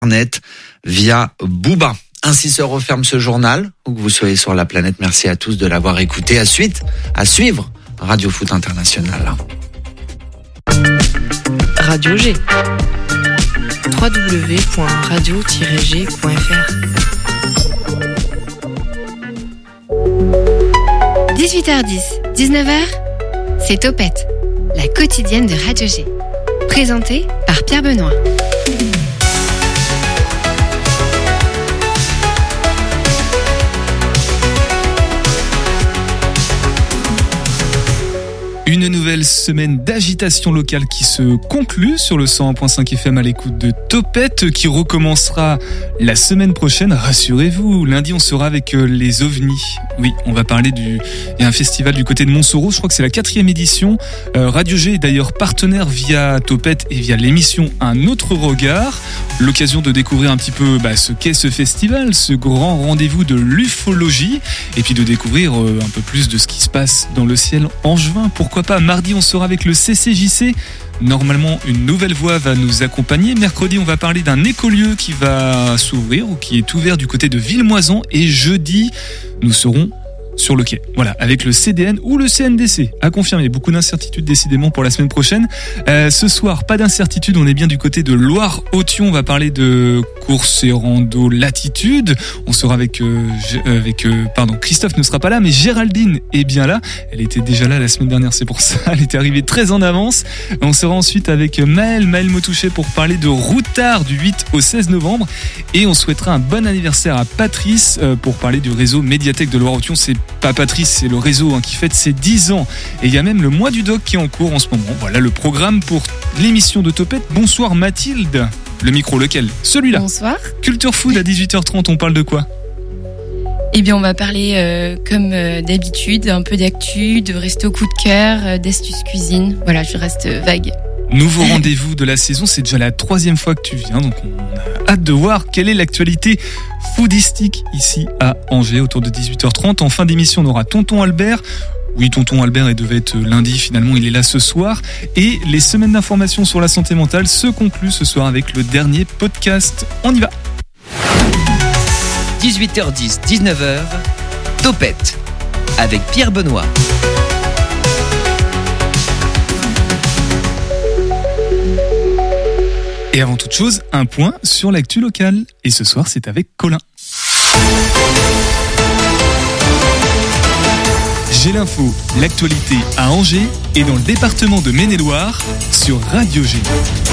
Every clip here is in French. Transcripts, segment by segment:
Internet via Booba. Ainsi se referme ce journal. Où que vous soyez sur la planète, merci à tous de l'avoir écouté. À suivre Radio Foot International. Radio G. www.radio-g.fr 18h10, 19h, c'est Topette, la quotidienne de Radio G. Présentée par Pierre Benoît. Une nouvelle semaine d'agitation locale qui se conclut sur le 101.5 FM à l'écoute de Topette, qui recommencera la semaine prochaine. Rassurez-vous, lundi on sera avec les ovnis. Oui, on va parler il y a un festival du côté de Montsoreau, je crois que c'est la 4e édition. Radio G est d'ailleurs partenaire via Topette et via l'émission Un autre regard. L'occasion de découvrir un petit peu ce qu'est ce festival, ce grand rendez-vous de l'ufologie, et puis de découvrir un peu plus de ce qui se passe dans le ciel angevin. Pourquoi pas, mardi on sera avec le CCJC. Normalement une nouvelle voix va nous accompagner. Mercredi on va parler d'un écolieu qui va s'ouvrir ou qui est ouvert du côté de Villemoisan. Et jeudi nous serons sur le quai, voilà, avec le CDN ou le CNDC, à confirmer. Beaucoup d'incertitudes décidément pour la semaine prochaine. Ce soir, pas d'incertitude, on est bien du côté de Loire-Authion. On va parler de course et rando latitude. On sera avec Christophe ne sera pas là, mais Géraldine est bien là. Elle était déjà là la semaine dernière, c'est pour ça. Elle était arrivée très en avance. On sera ensuite avec Maël Motouchet pour parler de Routard du 8 au 16 novembre. Et on souhaitera un bon anniversaire à Patrice pour parler du réseau Médiathèque de Loire-Authion. C'est pas Patrice, c'est le réseau qui fête ses 10 ans. Et il y a même le mois du doc qui est en cours en ce moment. Voilà le programme pour l'émission de Topette. Bonsoir Mathilde. Le micro, lequel ? Celui-là. Bonsoir. Culture Food à 18h30, on parle de quoi ? Eh bien, on va parler, comme d'habitude, un peu d'actu, de resto coup de cœur, d'astuces cuisine. Voilà, je reste vague. Nouveau rendez-vous de la saison, c'est déjà la 3e fois que tu viens, donc on a hâte de voir quelle est l'actualité foodistique ici à Angers autour de 18h30. En fin d'émission, on aura Tonton Albert. Oui, Tonton Albert, il devait être lundi, finalement il est là ce soir. Et les semaines d'information sur la santé mentale se concluent ce soir avec le dernier podcast. On y va. 18h10, 19h, Topette, avec Pierre Benoît. Et avant toute chose, un point sur l'actu locale. Et ce soir, c'est avec Colin. J'ai l'info, l'actualité à Angers et dans le département de Maine-et-Loire sur Radio G.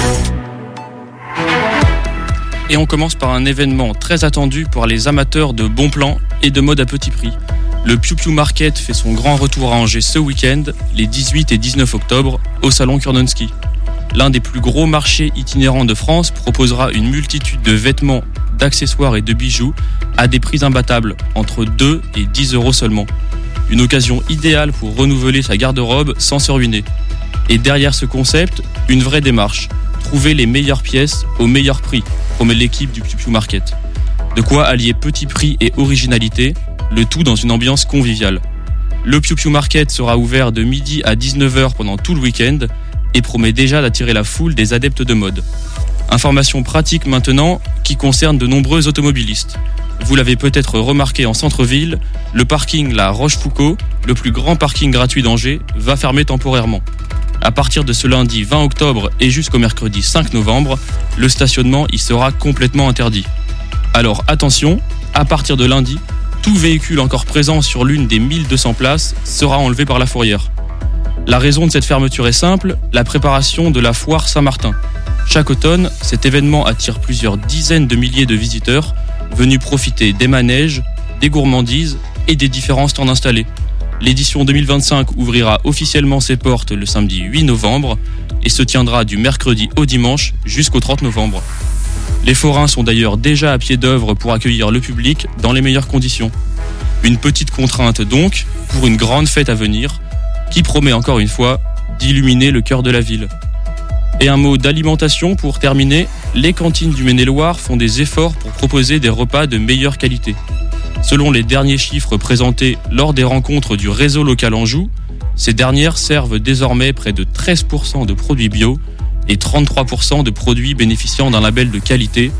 Et on commence par un événement très attendu pour les amateurs de bons plans et de mode à petit prix. Le Piu Piu Market fait son grand retour à Angers ce week-end, les 18 et 19 octobre, au salon Kurnonski. L'un des plus gros marchés itinérants de France proposera une multitude de vêtements, d'accessoires et de bijoux à des prix imbattables, entre 2 et 10 euros seulement. Une occasion idéale pour renouveler sa garde-robe sans se ruiner. Et derrière ce concept, une vraie démarche. Trouver les meilleures pièces au meilleur prix, promet l'équipe du Piu Piu Market. De quoi allier petit prix et originalité, le tout dans une ambiance conviviale. Le Piu Piu Market sera ouvert de midi à 19h pendant tout le week-end et promet déjà d'attirer la foule des adeptes de mode. Information pratique maintenant qui concerne de nombreux automobilistes. Vous l'avez peut-être remarqué en centre-ville, le parking La Rochefoucauld, le plus grand parking gratuit d'Angers, va fermer temporairement. À partir de ce lundi 20 octobre et jusqu'au mercredi 5 novembre, le stationnement y sera complètement interdit. Alors attention, à partir de lundi, tout véhicule encore présent sur l'une des 1200 places sera enlevé par la fourrière. La raison de cette fermeture est simple, la préparation de la foire Saint-Martin. Chaque automne, cet événement attire plusieurs dizaines de milliers de visiteurs venus profiter des manèges, des gourmandises et des différents stands installés. L'édition 2025 ouvrira officiellement ses portes le samedi 8 novembre et se tiendra du mercredi au dimanche jusqu'au 30 novembre. Les forains sont d'ailleurs déjà à pied d'œuvre pour accueillir le public dans les meilleures conditions. Une petite contrainte donc pour une grande fête à venir qui promet encore une fois d'illuminer le cœur de la ville. Et un mot d'alimentation pour terminer, les cantines du Maine-et-Loire font des efforts pour proposer des repas de meilleure qualité. Selon les derniers chiffres présentés lors des rencontres du réseau local Anjou, ces dernières servent désormais près de 13% de produits bio et 33% de produits bénéficiant d'un label de qualité,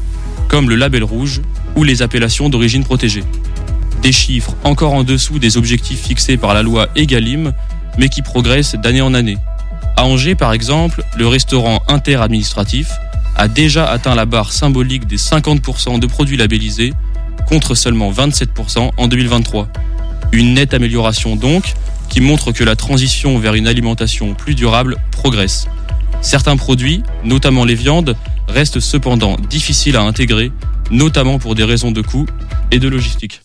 comme le label rouge ou les appellations d'origine protégée. Des chiffres encore en dessous des objectifs fixés par la loi Egalim, mais qui progressent d'année en année. À Angers, par exemple, le restaurant interadministratif a déjà atteint la barre symbolique des 50% de produits labellisés, contre seulement 27% en 2023. Une nette amélioration donc, qui montre que la transition vers une alimentation plus durable progresse. Certains produits, notamment les viandes, restent cependant difficiles à intégrer, notamment pour des raisons de coût et de logistique.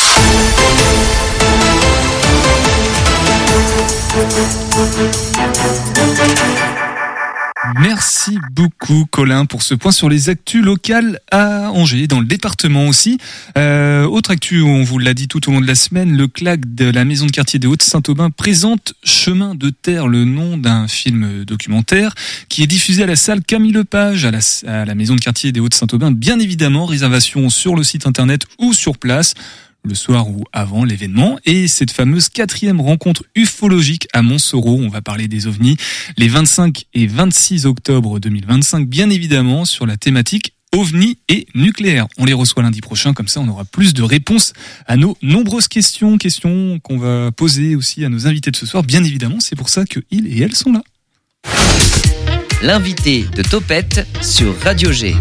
Merci beaucoup Colin pour ce point sur les actus locales à Angers, dans le département aussi. Autre actu, on vous l'a dit tout au long de la semaine, le CLAC de la maison de quartier des Hauts-de-Saint-Aubin présente Chemin de terre, le nom d'un film documentaire qui est diffusé à la salle Camille Lepage à la maison de quartier des Hauts-de-Saint-Aubin. Bien évidemment, réservation sur le site internet ou sur place, le soir ou avant l'événement, et cette fameuse 4e rencontre ufologique à Montsoreau. On va parler des ovnis les 25 et 26 octobre 2025, bien évidemment, sur la thématique ovnis et nucléaire. On les reçoit lundi prochain, comme ça on aura plus de réponses à nos nombreuses questions qu'on va poser aussi à nos invités de ce soir. Bien évidemment, c'est pour ça que ils et elles sont là. L'invité de Topette sur Radio G.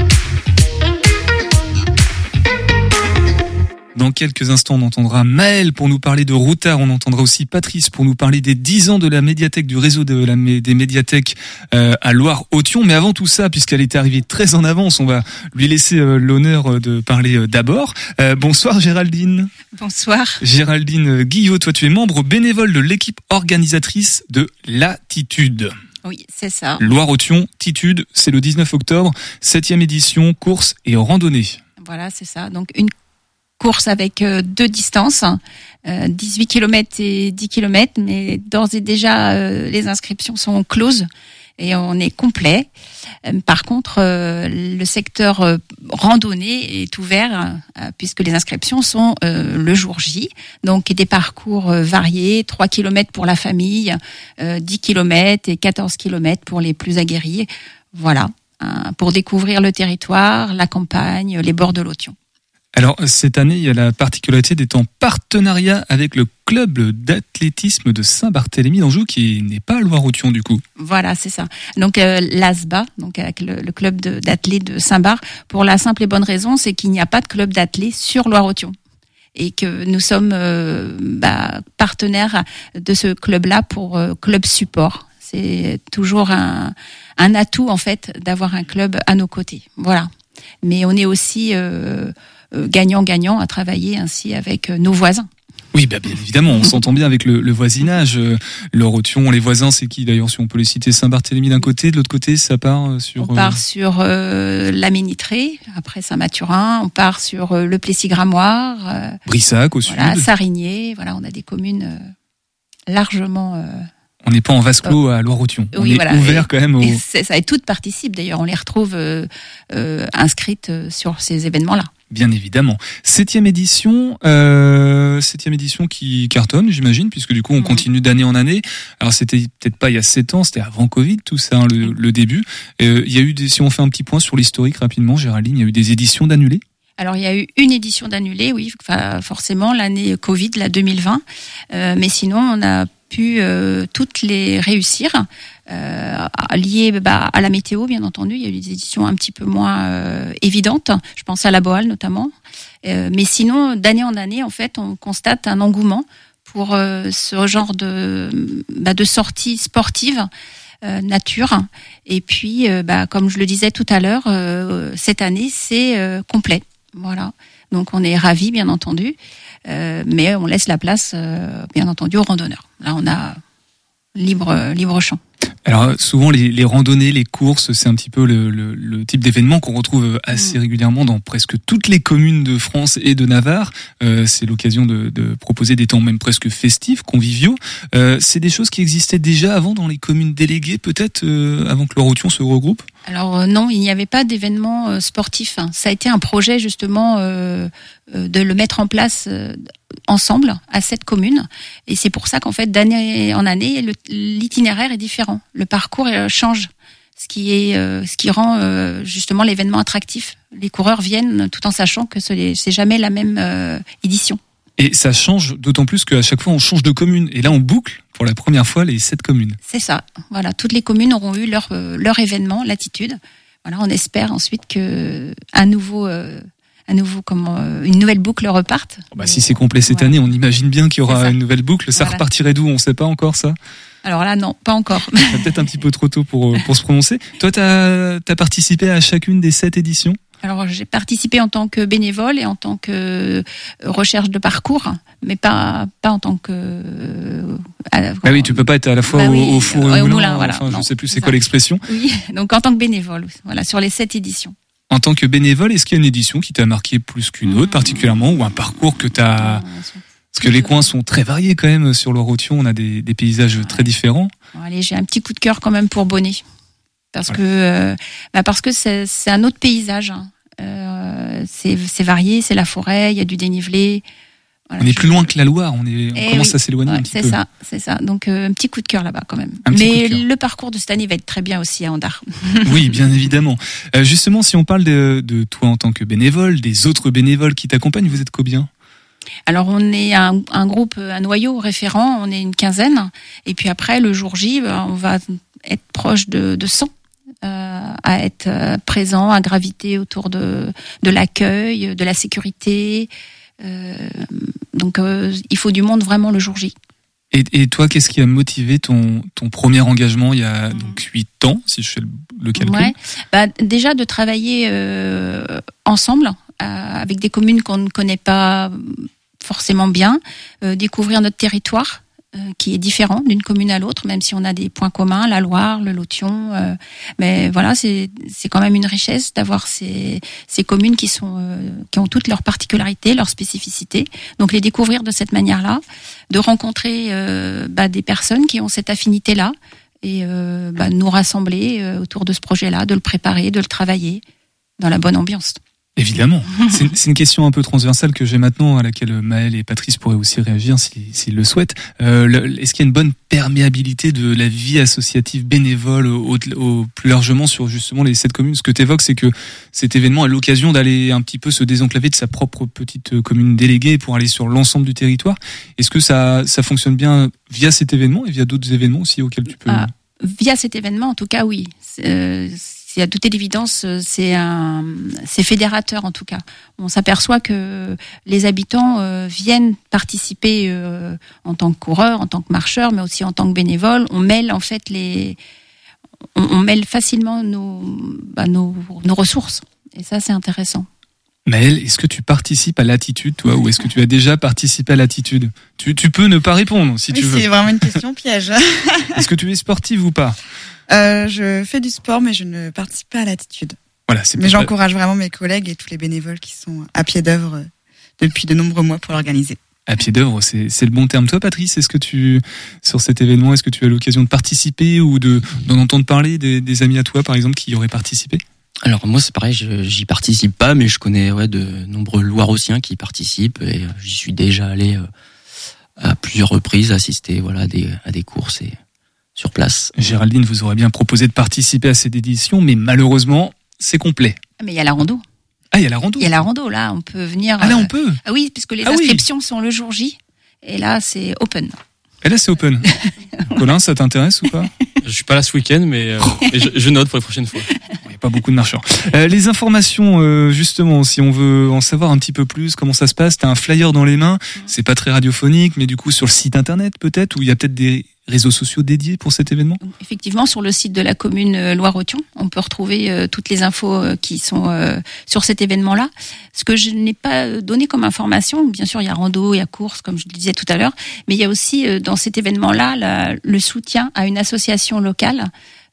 Dans quelques instants, on entendra Maël pour nous parler de Routard. On entendra aussi Patrice pour nous parler des 10 ans de la médiathèque, du réseau des médiathèques à Loire-Othion. Mais avant tout ça, puisqu'elle est arrivée très en avance, on va lui laisser l'honneur de parler d'abord. Bonsoir Géraldine. Bonsoir. Géraldine Guillot, toi tu es membre bénévole de l'équipe organisatrice de Latitude. Oui, c'est ça. Loire-Othion, Titude, c'est le 19 octobre, 7e édition, course et randonnée. Voilà, c'est ça. Donc une course avec 2 distances, 18 km et 10 km, mais d'ores et déjà les inscriptions sont closes et on est complet. Par contre, le secteur randonnée est ouvert puisque les inscriptions sont le jour J. Donc des parcours variés, 3 km pour la famille, 10 km et 14 km pour les plus aguerris. Voilà, pour découvrir le territoire, la campagne, les bords de l'Othion. Alors, cette année, il y a la particularité d'être en partenariat avec le club d'athlétisme de Saint-Barthélemy d'Anjou, qui n'est pas à Loire-Othion, du coup. Voilà, c'est ça. Donc, l'ASBA, donc avec le club d'athlètes de Saint-Bar, pour la simple et bonne raison, c'est qu'il n'y a pas de club d'athlètes sur Loire-Othion. Et que nous sommes partenaires de ce club-là pour club support. C'est toujours un atout, en fait, d'avoir un club à nos côtés. Voilà. Mais on est aussi gagnant-gagnant à travailler ainsi avec nos voisins. Oui, bien évidemment, on s'entend bien avec le voisinage. Loire-Othion, les voisins, c'est qui d'ailleurs, si on peut les citer? Saint-Barthélemy d'un côté, de l'autre côté, ça part sur... On part sur la Ménitrée, après Saint-Mathurin, on part sur le Plessis-Gramoire. Brissac au sud. Sarigné, voilà, on a des communes largement... On n'est pas en vase clos à Loire-Othion. On est ouvert quand même. Et ça, et toutes participent d'ailleurs. On les retrouve inscrites sur ces événements-là. Bien évidemment. 7e édition qui cartonne, j'imagine, puisque du coup on continue d'année en année. Alors c'était peut-être pas il y a 7 ans, c'était avant Covid, tout ça, hein, le début. Il y a eu si on fait un petit point sur l'historique rapidement, Géraldine, il y a eu des éditions d'annulées. Alors, il y a eu une édition d'annulée, oui, forcément, l'année Covid, la 2020. Mais sinon, on a pu toutes les réussir, liées à la météo, bien entendu. Il y a eu des éditions un petit peu moins évidentes. Je pense à la Boal, notamment. Mais sinon, d'année en année, en fait, on constate un engouement pour ce genre de sorties sportives. Nature. Et puis, comme je le disais tout à l'heure, cette année, c'est complet. Voilà. Donc, on est ravis, bien entendu, mais on laisse la place, bien entendu, aux randonneurs. Là, on a libre champ. Alors souvent les randonnées, les courses, c'est un petit peu le type d'événement qu'on retrouve assez régulièrement dans presque toutes les communes de France et de Navarre. C'est l'occasion de proposer des temps même presque festifs, conviviaux. C'est des choses qui existaient déjà avant dans les communes déléguées, peut-être avant que Loire-Othion se regroupe. Alors non, il n'y avait pas d'événement sportif. Ça a été un projet justement de le mettre en place ensemble à cette commune, et c'est pour ça qu'en fait d'année en année l'itinéraire est différent, le parcours change. ce qui rend justement l'événement attractif. Les coureurs viennent tout en sachant que c'est jamais la même édition. Et ça change d'autant plus qu'à chaque fois on change de commune. Et là on boucle pour la première fois les 7 communes. C'est ça. Voilà, toutes les communes auront eu leur événement, Latitude. Voilà, on espère ensuite que une nouvelle boucle reparte. Si c'est complet cette année, on imagine bien qu'il y aura une nouvelle boucle. Ça repartirait d'où? On ne sait pas encore ça. Alors là, non, pas encore. C'est peut-être un petit peu trop tôt pour se prononcer. Toi, t'as participé à chacune des 7 éditions? Alors, j'ai participé en tant que bénévole et en tant que recherche de parcours, mais pas en tant que... oui, tu peux pas être à la fois au four et au moulin. Voilà. Enfin, je sais plus c'est quoi l'expression. Oui, donc en tant que bénévole, voilà, sur les 7 éditions. En tant que bénévole, est-ce qu'il y a une édition qui t'a marqué plus qu'une autre, particulièrement, ou un parcours que t'as... Parce que les coins sont très variés quand même sur l'Ouro-Tion, on a des paysages très différents. Bon, allez, j'ai un petit coup de cœur quand même pour Bonnet, parce que c'est un autre paysage. C'est varié, c'est la forêt, il y a du dénivelé. Voilà, on est plus loin que la Loire, on commence à s'éloigner un petit peu. C'est ça. Donc un petit coup de cœur là-bas quand même. Mais le parcours de cette année va être très bien aussi à Andar. Oui, bien évidemment. Justement, si on parle de toi en tant que bénévole, des autres bénévoles qui t'accompagnent, vous êtes combien ? Alors on est un groupe, un noyau référent, on est une quinzaine. Et puis après, le jour J, on va être proche de 100. À être présent, à graviter autour de l'accueil, de la sécurité. Donc il faut du monde vraiment le jour J. Et toi, qu'est-ce qui a motivé ton premier engagement il y a donc 8 ans, si je fais le calcul? Déjà de travailler ensemble avec des communes qu'on ne connaît pas forcément bien, découvrir notre territoire qui est différent d'une commune à l'autre, même si on a des points communs, la Loire, le Lot-de-Yon, mais voilà, c'est quand même une richesse d'avoir ces communes qui ont toutes leurs particularités, leurs spécificités. Donc les découvrir de cette manière-là, de rencontrer des personnes qui ont cette affinité-là et nous rassembler autour de ce projet-là, de le préparer, de le travailler dans la bonne ambiance. Évidemment. C'est une question un peu transversale que j'ai maintenant, à laquelle Maëlle et Patrice pourraient aussi réagir s'ils le souhaitent. Est-ce qu'il y a une bonne perméabilité de la vie associative bénévole au plus largement sur justement les 7 communes? Ce que tu évoques, c'est que cet événement a l'occasion d'aller un petit peu se désenclaver de sa propre petite commune déléguée pour aller sur l'ensemble du territoire. Est-ce que ça fonctionne bien via cet événement et via d'autres événements aussi auxquels tu peux... Via cet événement, en tout cas, oui. C'est à toute évidence, c'est fédérateur en tout cas. On s'aperçoit que les habitants viennent participer en tant que coureurs, en tant que marcheurs, mais aussi en tant que bénévoles. On mêle en fait on mêle facilement nos ressources. Et ça, c'est intéressant. Maëlle, est-ce que tu participes à Latitude, toi, ou est-ce que tu as déjà participé à Latitude? Tu peux ne pas répondre si tu veux. C'est vraiment une question piège. Est-ce que tu es sportive ou pas? Je fais du sport, mais je ne participe pas à Latitude. Voilà, mais j'encourage vraiment mes collègues et tous les bénévoles qui sont à pied d'œuvre depuis de nombreux mois pour l'organiser. À pied d'œuvre, c'est le bon terme. Toi, Patrice, sur cet événement, est-ce que tu as l'occasion de participer ou d'en entendre parler des amis à toi, par exemple, qui y auraient participé? Alors moi c'est pareil, j'y participe pas, mais je connais de nombreux Loirotiens qui participent et j'y suis déjà allé à plusieurs reprises assister à des courses et sur place. Géraldine vous aurait bien proposé de participer à cette édition, mais malheureusement c'est complet. Mais il y a la rando. Ah, il y a la rando. Il y a la rando, là on peut venir. Ah là on peut. Ah oui, puisque les inscriptions sont le jour J et là c'est open. Et là c'est open. Colin, ça t'intéresse ou pas? Je suis pas là ce week-end, mais je note pour les prochaines fois. Il n'y a pas beaucoup de marcheurs. Les informations, justement, si on veut en savoir un petit peu plus, comment ça se passe, t'as un flyer dans les mains, c'est pas très radiophonique, mais du coup sur le site internet peut-être, où il y a peut-être des réseaux sociaux dédiés pour cet événement? Effectivement, sur le site de la commune Loire-Othion, on peut retrouver toutes les infos qui sont sur cet événement-là. Ce que je n'ai pas donné comme information, bien sûr, il y a rando, il y a course, comme je le disais tout à l'heure, mais il y a aussi dans cet événement-là le soutien à une association locale.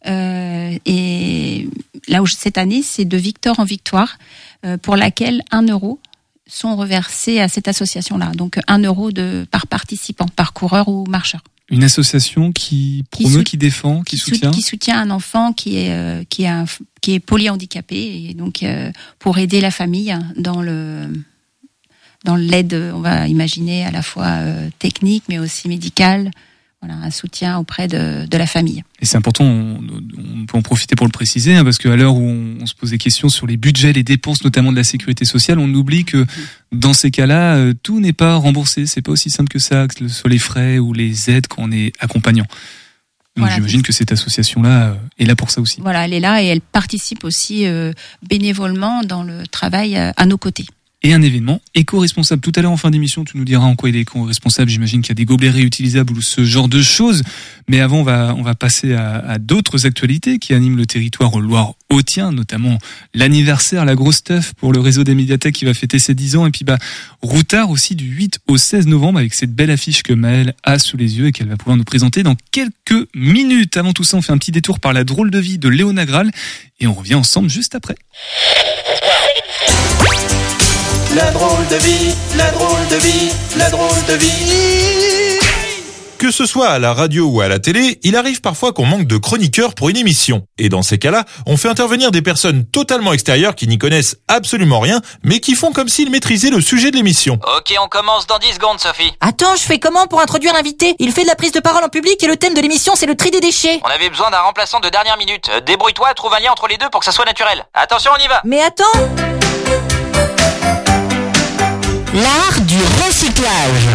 Et là où cette année, c'est de victoire en victoire, pour laquelle 1 euro sont reversés à cette association-là. Donc 1 euro par participant, par coureur ou marcheur. Une association qui promeut, qui défend, qui soutient. Qui soutient un enfant qui est polyhandicapé et donc pour aider la famille dans l'aide, on va imaginer à la fois technique mais aussi médicale. un soutien auprès de la famille. Et c'est important, on peut en profiter pour le préciser, parce qu'à l'heure où on se pose des questions sur les budgets, les dépenses, notamment de la sécurité sociale, on oublie que dans ces cas-là, tout n'est pas remboursé. C'est pas aussi simple que ça, que ce soit les frais ou les aides quand on est accompagnant. Donc j'imagine que cette association-là est là pour ça aussi. Voilà, elle est là et elle participe aussi bénévolement dans le travail à nos côtés. Et un événement éco-responsable. Tout à l'heure en fin d'émission, tu nous diras en quoi il est éco-responsable. J'imagine qu'il y a des gobelets réutilisables ou ce genre de choses. Mais avant, on va passer à d'autres actualités qui animent le territoire Loire-Hautien, notamment l'anniversaire, la grosse teuf pour le réseau des médiathèques qui va fêter ses 10 ans. Et puis Routard aussi du 8 au 16 novembre avec cette belle affiche que Maëlle a sous les yeux et qu'elle va pouvoir nous présenter dans quelques minutes. Avant tout ça, on fait un petit détour par la drôle de vie de Léo Nagral et on revient ensemble juste après. La drôle de vie, la drôle de vie, la drôle de vie. Que ce soit à la radio ou à la télé, il arrive parfois qu'on manque de chroniqueurs pour une émission. Et dans ces cas-là, on fait intervenir des personnes totalement extérieures qui n'y connaissent absolument rien, mais qui font comme s'ils maîtrisaient le sujet de l'émission. Ok, on commence dans 10 secondes, Sophie. Attends, je fais comment pour introduire l'invité ? Il fait de la prise de parole en public et le thème de l'émission, c'est le tri des déchets. On avait besoin d'un remplaçant de dernière minute. Débrouille-toi, trouve un lien entre les deux pour que ça soit naturel. Attention, on y va. Mais attends ! L'art du recyclage.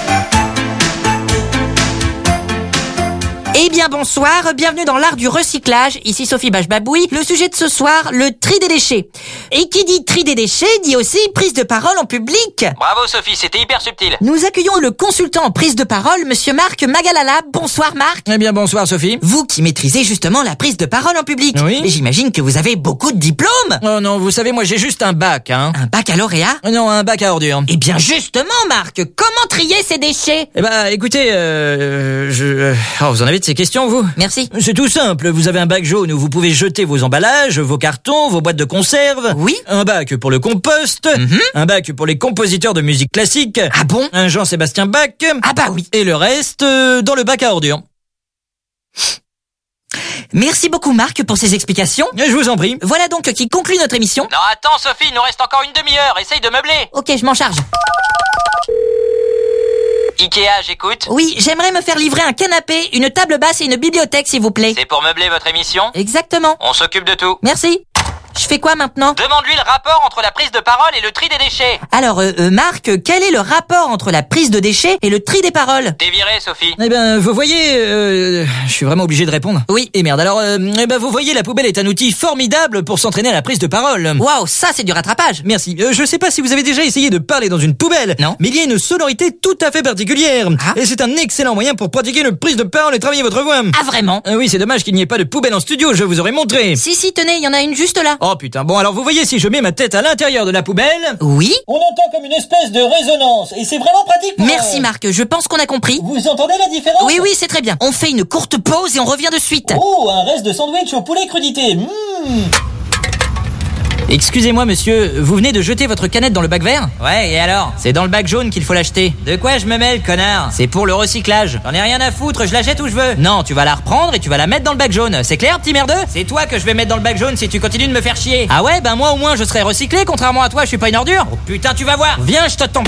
Eh bien bonsoir, bienvenue dans l'art du recyclage, ici Sophie Bachbaboui. Le sujet de ce soir, le tri des déchets. Et qui dit tri des déchets, dit aussi prise de parole en public. Bravo Sophie, c'était hyper subtil. Nous accueillons le consultant en prise de parole, monsieur Marc Magalala. Bonsoir Marc. Eh bien bonsoir Sophie. Vous qui maîtrisez justement la prise de parole en public. Oui. Et j'imagine que vous avez beaucoup de diplômes. Oh non, vous savez, moi j'ai juste un bac, hein. Un baccalauréat ? Non, un bac à ordures. Eh bien justement Marc, comment trier ces déchets ? Eh ben écoutez, vous en avez de ces questions vous ? Merci. C'est tout simple, vous avez un bac jaune où vous pouvez jeter vos emballages, vos cartons, vos boîtes de conserve. Oui. Un bac pour le compost. Un bac pour les compositeurs de musique classique. Ah bon ? Un Jean-Sébastien Bach. Ah bah oui. Et le reste dans le bac à ordures. Merci beaucoup Marc pour ces explications. Je vous en prie. Voilà donc qui conclut notre émission. Non attends Sophie, il nous reste encore une demi-heure, essaye de meubler. Ok, je m'en charge. Ikea, j'écoute. Oui, j'aimerais me faire livrer un canapé, une table basse et une bibliothèque s'il vous plaît. C'est pour meubler votre émission ? Exactement. On s'occupe de tout. Merci. Je fais quoi maintenant ? Demande-lui le rapport entre la prise de parole et le tri des déchets. Alors, Marc, quel est le rapport entre la prise de déchets et le tri des paroles ? T'es viré, Sophie. Eh ben, vous voyez, je suis vraiment obligé de répondre. Oui. Et merde, alors, vous voyez, la poubelle est un outil formidable pour s'entraîner à la prise de parole. Waouh, ça c'est du rattrapage. Merci. Je sais pas si vous avez déjà essayé de parler dans une poubelle. Non. Mais il y a une sonorité tout à fait particulière. Ah. Et c'est un excellent moyen pour pratiquer une prise de parole et travailler votre voix. Ah vraiment ? Oui, c'est dommage qu'il n'y ait pas de poubelle en studio, je vous aurais montré. Si, tenez, il y en a une juste là. Oh putain, bon alors vous voyez, si je mets ma tête à l'intérieur de la poubelle... Oui. On entend comme une espèce de résonance, et c'est vraiment pratique pour... Merci Marc, je pense qu'on a compris. Vous entendez la différence ? Oui, c'est très bien. On fait une courte pause et on revient de suite. Oh, un reste de sandwich au poulet crudité. Excusez-moi monsieur, vous venez de jeter votre canette dans le bac vert ? Ouais, et alors ? C'est dans le bac jaune qu'il faut l'acheter. De quoi je me mêle, connard ? C'est pour le recyclage. J'en ai rien à foutre, je la jette où je veux. Non, tu vas la reprendre et tu vas la mettre dans le bac jaune. C'est clair, petit merdeux ? C'est toi que je vais mettre dans le bac jaune si tu continues de me faire chier. Ah ouais, ben moi au moins je serai recyclé, contrairement à toi, je suis pas une ordure. Oh putain, tu vas voir. Viens, je te tombe.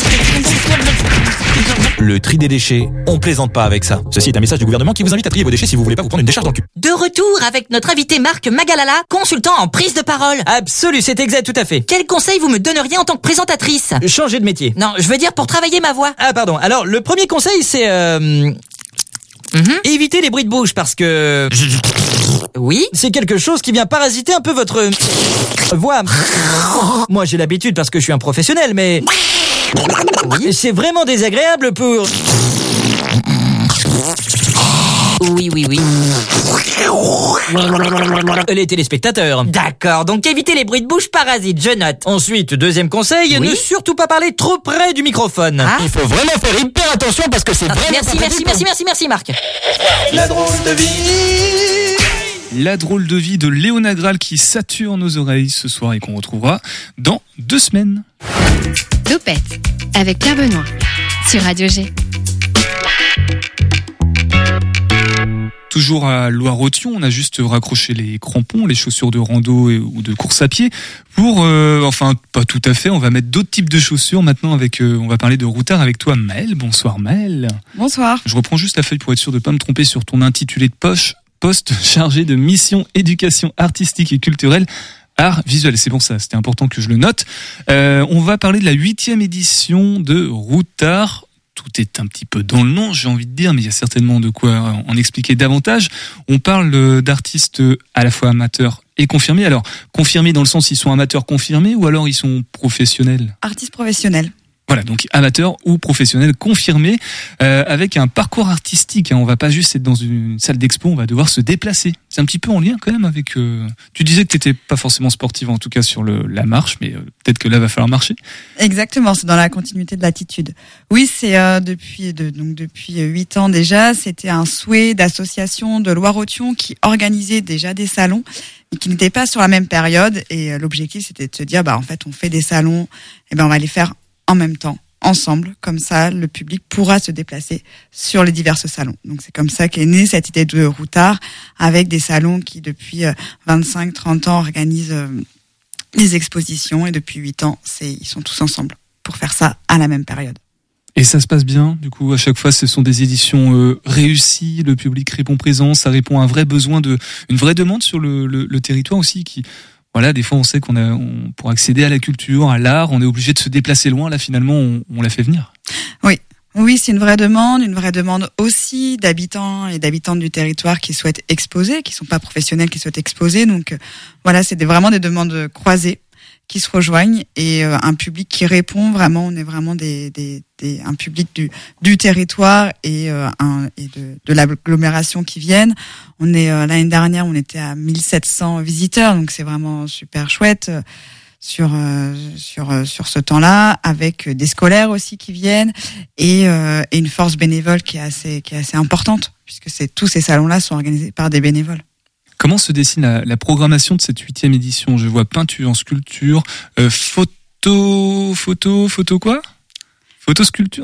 Le tri des déchets, on plaisante pas avec ça. Ceci est un message du gouvernement qui vous invite à trier vos déchets si vous voulez pas vous prendre une décharge dans le cul. De retour avec notre invité Marc Magalala, consultant en prise de parole. Absolu, c'est exact, tout à fait. Quel conseil vous me donneriez en tant que présentatrice ? Changer de métier. Non, je veux dire pour travailler ma voix. Ah pardon, alors le premier conseil c'est... Évitez les bruits de bouche parce que... Oui ? C'est quelque chose qui vient parasiter un peu votre... voix. Moi j'ai l'habitude parce que je suis un professionnel, mais... Oui. C'est vraiment désagréable pour... Oui. Les téléspectateurs. D'accord, donc évitez les bruits de bouche parasites, je note. Ensuite, deuxième conseil, Oui. ne surtout pas parler trop près du microphone. Ah. Il faut vraiment faire hyper attention parce que c'est vraiment... Merci Marc. La drôle de vie. La drôle de vie de Léo Nagral qui sature nos oreilles ce soir et qu'on retrouvera dans 2 semaines. Topette avec Pierre Benoît sur Radio G. toujours à Loire-Othion. On a juste raccroché les crampons, les chaussures de rando ou de course à pied pour, enfin pas tout à fait. On va mettre d'autres types de chaussures maintenant avec. On va parler de routard avec toi, Maëlle. Bonsoir Maëlle. Bonsoir. Je reprends juste la feuille pour être sûr de pas me tromper sur ton intitulé de poste chargé de mission éducation artistique et culturelle. Art visuel, c'est pour ça, c'était important que je le note. On va parler de la 8e édition de Routard. Tout est un petit peu dans le nom, j'ai envie de dire, mais il y a certainement de quoi en expliquer davantage. On parle d'artistes à la fois amateurs et confirmés. Alors, confirmés dans le sens ils sont amateurs confirmés ou alors ils sont professionnels ? Artistes professionnels. Voilà, donc amateur ou professionnel confirmé, avec un parcours artistique. Hein. On va pas juste être dans une salle d'expo, on va devoir se déplacer. C'est un petit peu en lien quand même avec... Tu disais que tu n'étais pas forcément sportive, en tout cas sur la marche, mais peut-être que là, va falloir marcher. Exactement, c'est dans la continuité de l'attitude. Oui, c'est depuis 8 ans déjà, c'était un souhait d'association de Loire-Othion qui organisait déjà des salons, mais qui n'étaient pas sur la même période. Et l'objectif, c'était de se dire, en fait, on fait des salons, et on va les faire en même temps, ensemble, comme ça, le public pourra se déplacer sur les divers salons. Donc c'est comme ça qu'est née cette idée de Routard, avec des salons qui depuis 25-30 ans organisent des expositions, et depuis 8 ans, ils sont tous ensemble pour faire ça à la même période. Et ça se passe bien, du coup, à chaque fois, ce sont des éditions réussies, le public répond présent, ça répond à un vrai besoin une vraie demande sur le territoire aussi qui... Voilà, des fois on sait pour accéder à la culture, à l'art, on est obligé de se déplacer loin. Là, finalement, on l'a fait venir. Oui, c'est une vraie demande aussi d'habitants et d'habitantes du territoire qui souhaitent exposer, qui sont pas professionnels, qui souhaitent exposer. Donc voilà, c'est vraiment des demandes croisées qui se rejoignent et un public qui répond vraiment. On est vraiment un public du territoire et de l'agglomération qui viennent. On est l'année dernière, on était à 1700 visiteurs, donc c'est vraiment super chouette sur ce temps-là, avec des scolaires aussi qui viennent et une force bénévole qui est assez importante, puisque tous ces salons-là sont organisés par des bénévoles. Comment se dessine la programmation de cette 8e édition ? Je vois peinture, sculpture, photo quoi ? Photosculpture ?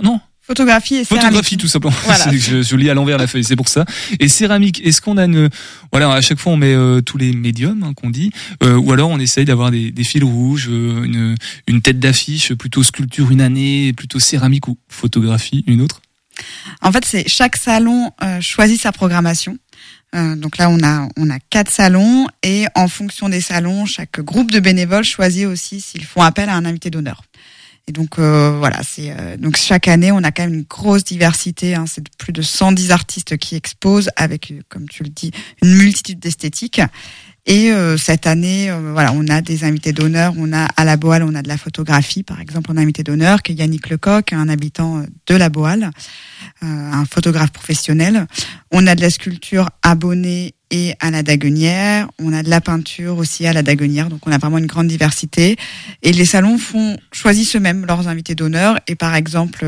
Non. Photographie et céramique. Photographie, tout simplement. Voilà. Je lis à l'envers la feuille, c'est pour ça. Et céramique, est-ce qu'on a à chaque fois on met tous les médiums qu'on dit, ou alors on essaye d'avoir des fils rouges, une tête d'affiche, plutôt sculpture une année, plutôt céramique ou photographie une autre ? En fait, chaque salon choisit sa programmation. Donc là, on a 4 salons et en fonction des salons, chaque groupe de bénévoles choisit aussi s'ils font appel à un invité d'honneur. Et donc donc chaque année, on a quand même une grosse diversité. Hein, c'est plus de 110 artistes qui exposent avec, comme tu le dis, une multitude d'esthétiques. Et cette année, on a des invités d'honneur. On a à la Boale, on a de la photographie, par exemple, un invité d'honneur qui est Yannick Lecoq, un habitant de la Boale, un photographe professionnel. On a de la sculpture à Bonnet et à la Daguenière. On a de la peinture aussi à la Daguenière. Donc on a vraiment une grande diversité. Et les salons choisissent eux-mêmes leurs invités d'honneur. Et par exemple,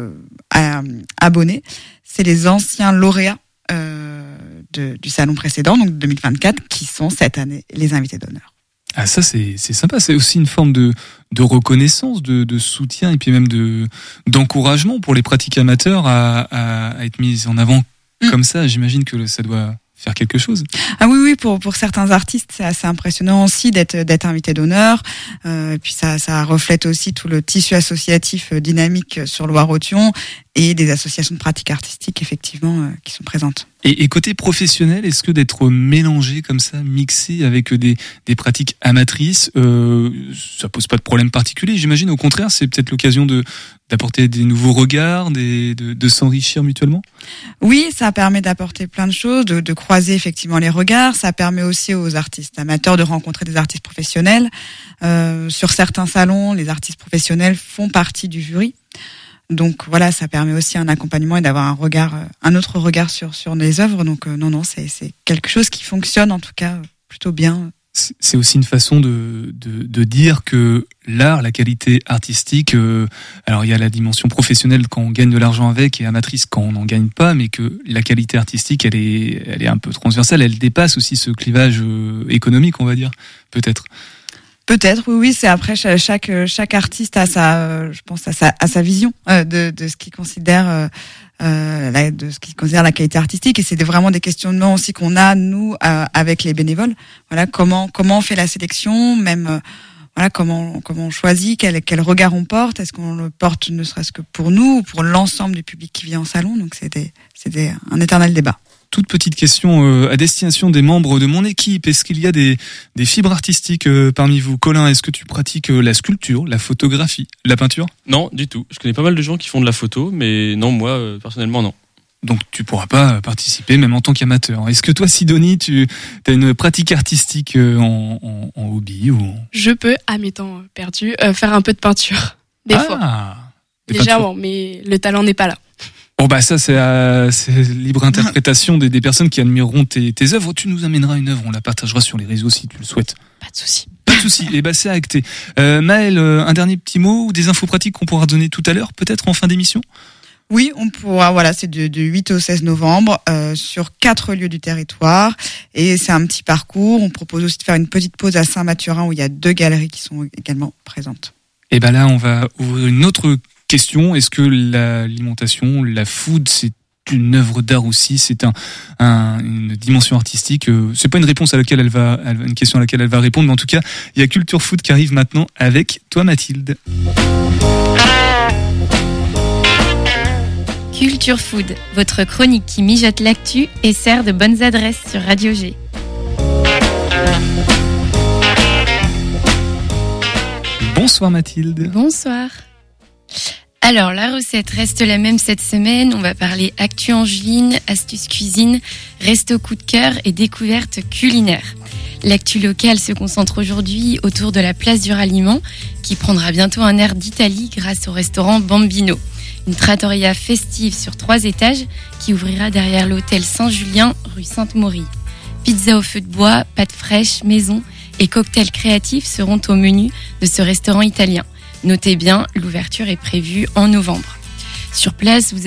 à Bonnet, c'est les anciens lauréats du salon précédent, donc 2024, qui sont cette année les invités d'honneur. Ah, ça c'est sympa, c'est aussi une forme de reconnaissance, de soutien et puis même d'encouragement pour les pratiques amateurs à être mises en avant comme ça. J'imagine que ça doit faire quelque chose. Ah oui, pour certains artistes, c'est assez impressionnant aussi d'être invité d'honneur. Puis ça reflète aussi tout le tissu associatif dynamique sur Loire-Othion et des associations de pratiques artistiques effectivement qui sont présentes. Et côté professionnel, est-ce que d'être mélangé comme ça, mixé avec des pratiques amatrices, ça pose pas de problème particulier? J'imagine au contraire, c'est peut-être l'occasion d'apporter des nouveaux regards, de s'enrichir mutuellement. Oui, ça permet d'apporter plein de choses, de croiser effectivement les regards. Ça permet aussi aux artistes amateurs de rencontrer des artistes professionnels. Sur certains salons, les artistes professionnels font partie du jury. Donc voilà, ça permet aussi un accompagnement et d'avoir un autre regard sur les œuvres. Donc non, c'est quelque chose qui fonctionne en tout cas plutôt bien. C'est aussi une façon de dire que l'art, la qualité artistique, alors il y a la dimension professionnelle quand on gagne de l'argent avec et amatrice quand on n'en gagne pas, mais que la qualité artistique, elle est un peu transversale, elle dépasse aussi ce clivage économique, on va dire, peut-être. Peut-être, oui, c'est après chaque artiste a sa vision de ce qu'il considère de ce qu'ils considèrent la qualité artistique. Et c'est vraiment des questionnements aussi qu'on a nous avec les bénévoles. Voilà, comment on fait la sélection, même voilà, comment on choisit, quel regard on porte. Est-ce qu'on le porte ne serait-ce que pour nous ou pour l'ensemble du public qui vient en salon. Donc c'était un éternel débat. Toute petite question à destination des membres de mon équipe. Est-ce qu'il y a des fibres artistiques parmi vous? Colin, est-ce que tu pratiques la sculpture, la photographie, la peinture? Non, du tout. Je connais pas mal de gens qui font de la photo, mais non, moi, personnellement, non. Donc tu pourras pas participer même en tant qu'amateur. Est-ce que toi, Sidonie, tu as une pratique artistique en hobby ou... Je peux, à mes temps perdus, faire un peu de peinture. Des fois. Légèrement, mais le talent n'est pas là. Bon bah ça c'est libre interprétation des personnes qui admireront tes œuvres. Tu nous amèneras une œuvre, on la partagera sur les réseaux si tu le souhaites. Pas de souci. Pas de souci. Et bah c'est acté. Maëlle, un dernier petit mot ou des infos pratiques qu'on pourra donner tout à l'heure, peut-être en fin d'émission? Oui, on pourra, voilà, c'est de 8 au 16 novembre sur 4 lieux du territoire et c'est un petit parcours. On propose aussi de faire une petite pause à Saint-Mathurin où il y a 2 galeries qui sont également présentes. Et ben là, on va ouvrir une autre question. Est-ce que l'alimentation, la food, c'est une œuvre d'art aussi? C'est une dimension artistique. C'est pas une réponse à laquelle une question à laquelle elle va répondre, mais en tout cas, il y a Culture Food qui arrive maintenant avec toi, Mathilde. Culture Food, votre chronique qui mijote l'actu et sert de bonnes adresses sur Radio G. Bonsoir Mathilde. Bonsoir. Alors, la recette reste la même cette semaine. On va parler actu angevine, astuces cuisine, resto coup de cœur et découvertes culinaires. L'actu locale se concentre aujourd'hui autour de la place du Ralliement, qui prendra bientôt un air d'Italie grâce au restaurant Bambino. Une trattoria festive sur 3 étages qui ouvrira derrière l'hôtel Saint-Julien, rue Sainte-Maurie. Pizza au feu de bois, pâtes fraîches, maison et cocktails créatifs seront au menu de ce restaurant italien. Notez bien, l'ouverture est prévue en novembre. Sur la place, vous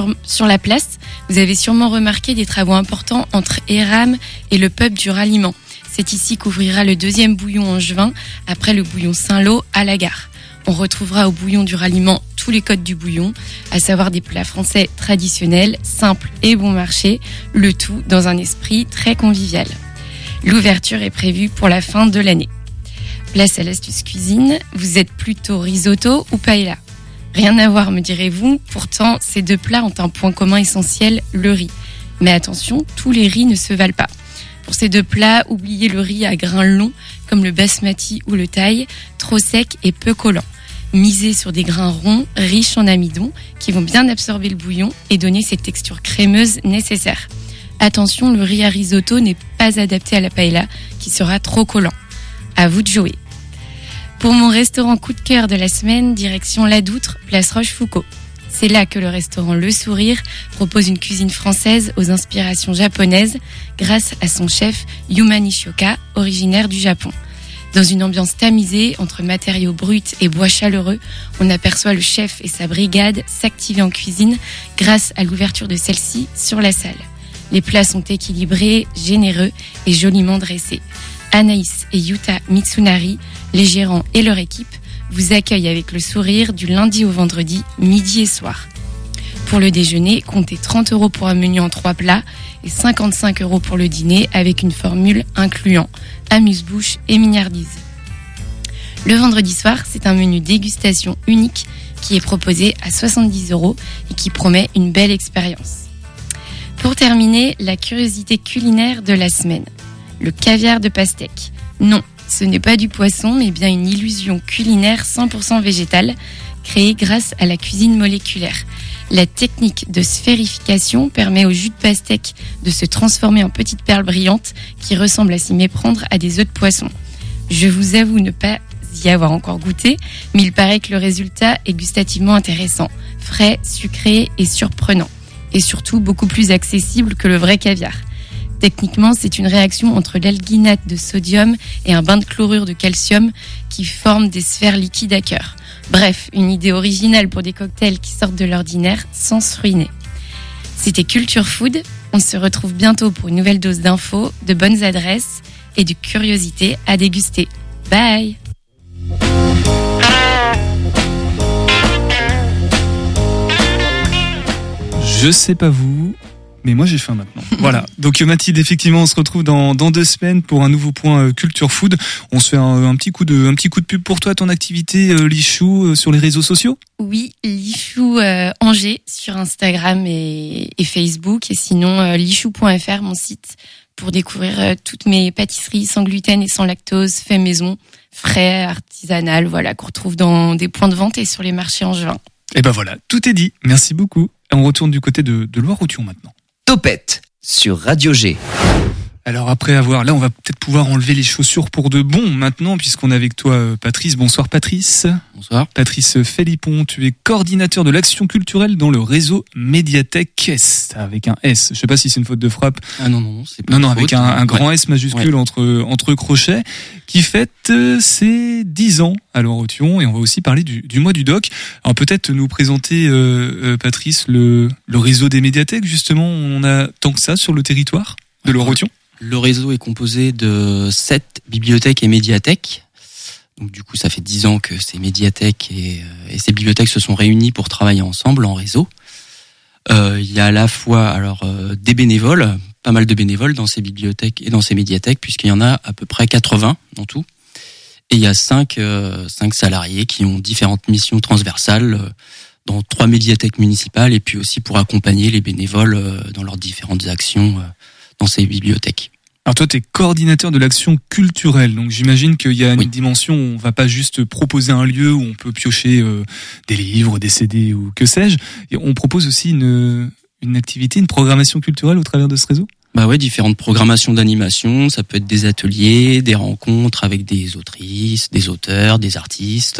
avez sûrement remarqué des travaux importants entre Eram et le pub du Ralliement. C'est ici qu'ouvrira le 2e bouillon angevin, après le bouillon Saint-Lô à la gare. On retrouvera au bouillon du Ralliement tous les codes du bouillon, à savoir des plats français traditionnels, simples et bon marché, le tout dans un esprit très convivial. L'ouverture est prévue pour la fin de l'année. Place à l'astuce cuisine, vous êtes plutôt risotto ou paella? Rien à voir, me direz-vous, pourtant ces 2 plats ont un point commun essentiel, le riz. Mais attention, tous les riz ne se valent pas. Pour ces 2 plats, oubliez le riz à grains longs, comme le basmati ou le thaï, trop sec et peu collant. Misez sur des grains ronds, riches en amidon, qui vont bien absorber le bouillon et donner cette texture crémeuse nécessaire. Attention, le riz à risotto n'est pas adapté à la paella, qui sera trop collant. À vous de jouer. Pour mon restaurant coup de cœur de la semaine, direction La Doutre, place Rochefoucauld. C'est là que le restaurant Le Sourire propose une cuisine française aux inspirations japonaises grâce à son chef Yuma Nishioka, originaire du Japon. Dans une ambiance tamisée entre matériaux bruts et bois chaleureux, on aperçoit le chef et sa brigade s'activer en cuisine grâce à l'ouverture de celle-ci sur la salle. Les plats sont équilibrés, généreux et joliment dressés. Anaïs et Yuta Mitsunari, les gérants et leur équipe, vous accueillent avec le sourire du lundi au vendredi, midi et soir. Pour le déjeuner, comptez 30 € pour un menu en 3 plats et 55 € pour le dîner avec une formule incluant amuse-bouche et mignardise. Le vendredi soir, c'est un menu dégustation unique qui est proposé à 70 € et qui promet une belle expérience. Pour terminer, la curiosité culinaire de la semaine. Le caviar de pastèque. Non, ce n'est pas du poisson, mais bien une illusion culinaire 100% végétale, créée grâce à la cuisine moléculaire. La technique de sphérification permet au jus de pastèque de se transformer en petites perles brillantes qui ressemblent à s'y méprendre à des œufs de poisson. Je vous avoue ne pas y avoir encore goûté, mais il paraît que le résultat est gustativement intéressant, frais, sucré et surprenant, et surtout beaucoup plus accessible que le vrai caviar. Techniquement, c'est une réaction entre l'alginate de sodium et un bain de chlorure de calcium qui forment des sphères liquides à cœur. Bref, une idée originale pour des cocktails qui sortent de l'ordinaire sans se ruiner. C'était Culture Food. On se retrouve bientôt pour une nouvelle dose d'infos, de bonnes adresses et de curiosités à déguster. Bye! Je sais pas vous, mais moi j'ai faim maintenant. Voilà. Donc Mathilde, effectivement, on se retrouve dans 2 semaines pour un nouveau point culture food. On se fait un petit coup de pub pour toi, ton activité Lichou sur les réseaux sociaux. Oui, Lichou Angers sur Instagram et Facebook, et sinon lichou.fr, mon site, pour découvrir toutes mes pâtisseries sans gluten et sans lactose, fait maison, frais, artisanales, voilà, qu'on retrouve dans des points de vente et sur les marchés angevins. Et ben voilà, tout est dit. Merci beaucoup. On retourne du côté de Loire-Othion maintenant. Topette sur Radio G. Alors après avoir, là on va peut-être pouvoir enlever les chaussures pour de bon maintenant, puisqu'on est avec toi Patrice. Bonsoir Patrice. Bonsoir. Patrice Philippon, tu es coordinateur de l'action culturelle dans le réseau Médiathèque S, avec un S. Je sais pas si c'est une faute de frappe. Ah non, c'est pas Non, avec un grand S majuscule entre crochets, qui fête ses 10 ans à Loire-Othion, et on va aussi parler du mois du doc. Alors peut-être nous présenter Patrice le réseau des médiathèques, justement, on a tant que ça sur le territoire de Loire-Othion. Le réseau est composé de 7 bibliothèques et médiathèques. Donc du coup, ça fait 10 ans que ces médiathèques et ces bibliothèques se sont réunies pour travailler ensemble en réseau. Il y a à la fois des bénévoles, pas mal de bénévoles dans ces bibliothèques et dans ces médiathèques, puisqu'il y en a à peu près 80 en tout. Et il y a 5 salariés qui ont différentes missions transversales dans 3 médiathèques municipales, et puis aussi pour accompagner les bénévoles dans leurs différentes actions dans ces bibliothèques. Alors toi, tu es coordinateur de l'action culturelle, donc j'imagine qu'il y a une dimension où on va pas juste proposer un lieu où on peut piocher des livres, des CD ou que sais-je, et on propose aussi une activité, une programmation culturelle au travers de ce réseau ? Bah ouais, différentes programmations d'animation, ça peut être des ateliers, des rencontres avec des autrices, des auteurs, des artistes,